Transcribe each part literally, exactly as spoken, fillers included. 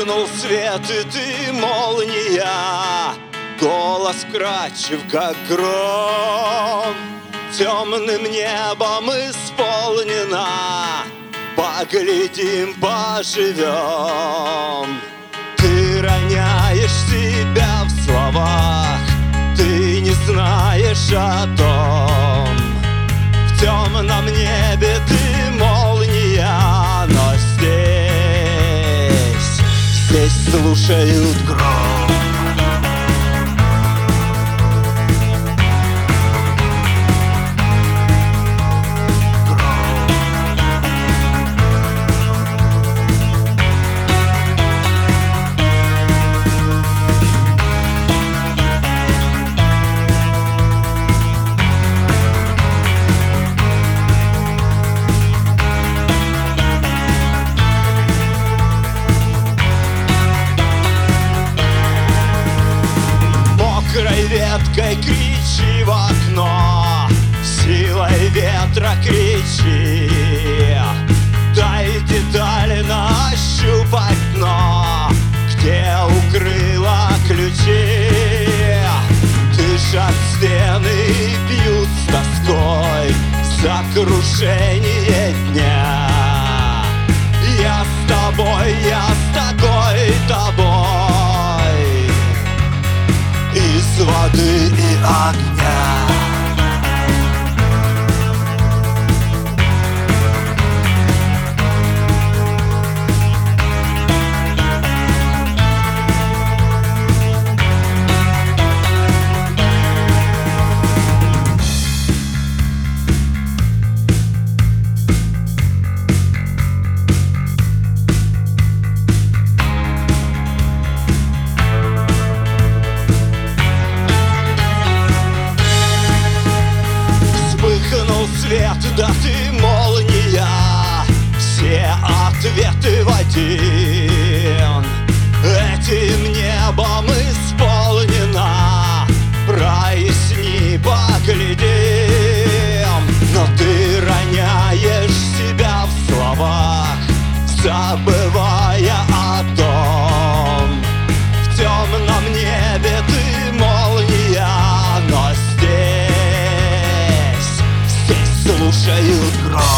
Вспыхнул свет, и ты молния, голос вкрадчив, как гром. Темным небом исполнена, поглядим, поживем. Ты роняешь себя в словах, ты не знаешь о том. В темном небе ты молния, но здесь, здесь слушают гром. Мокрой веткой кричи в окно, силой ветра кричи. Дай детали нащупать дно, где укрыла ключи. Дышат от стены и бьют с тоской за крушение дня. Я с тобой, я с такой тобой, из воды и огня. Свет, да ты молния, все ответы в один. Этим небом исполнена, проясни, поглядим. Но ты роняешь себя в словах, забывая о том. В темном небе ты молния, но здесь слушают гром.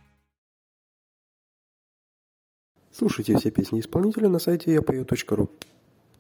Слушайте все песни исполнителя на сайте я пою точка ру.